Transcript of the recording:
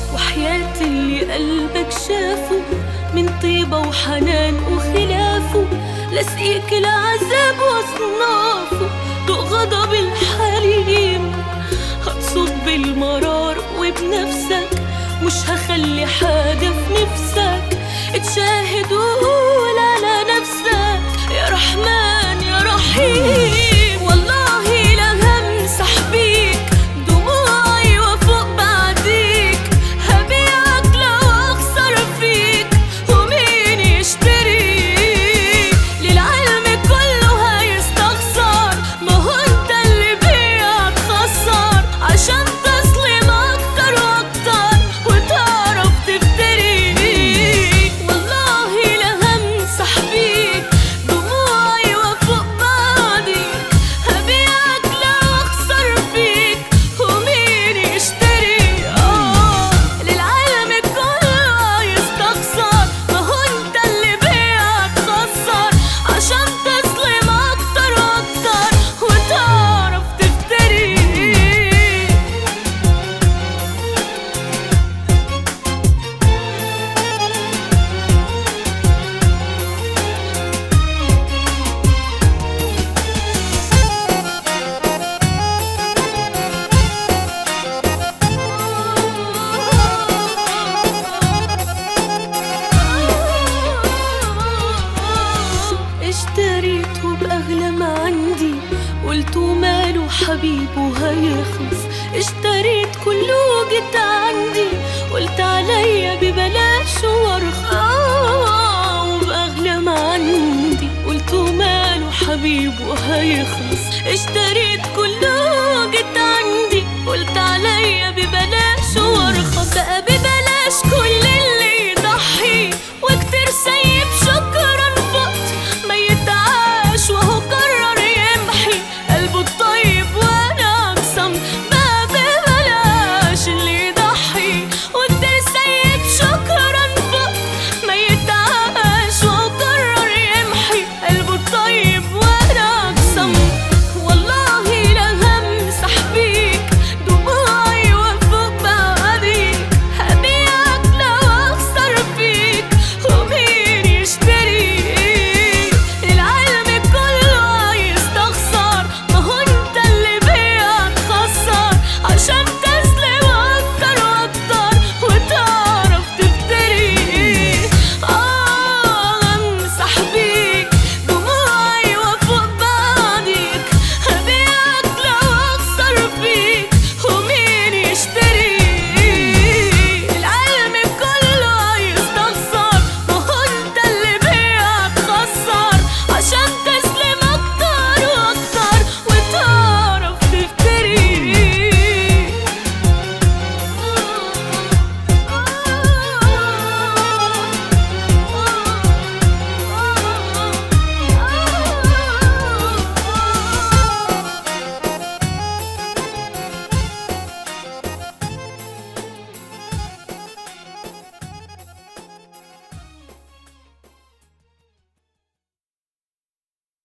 وحياة اللي قلبك شافه من طيبة وحنان وخلافه، لسقيك العذاب واصنافه، دوق غضب الحليم. هتصب المرار وبنفسك، مش هخلي حاجة في نفسك، اتشاهد وقول على نفسك يا رحمن يا رحيم. والله لا همسح بيك دموعي وفوق بعديك، هبيعك لو اخسر فيك ومين يشتريك. للعلم كله هيستخسر، ما هو انت اللي بيعك خسر، عشان تظلم اكتر واكتر وتعرف تفتري. والله لا همسح بيك دموعي وفوق بعديك، هبيعك لو اخسر فيك ومين يشتري. للعالم كله يستخسر، ما هو انت اللي بيعك خسر، عشان تظلم اكتر واكتر وتعرف تفتري. اشتريته بأغلى ما عندي، قلتوا ماله حبيبه هيخلص. اشتريت كله جيت عندي، قلت عليا ببلاش وارخص. وبأغلى ما عندي قلتوا ماله حبيبه هيخلص. اشتريت كله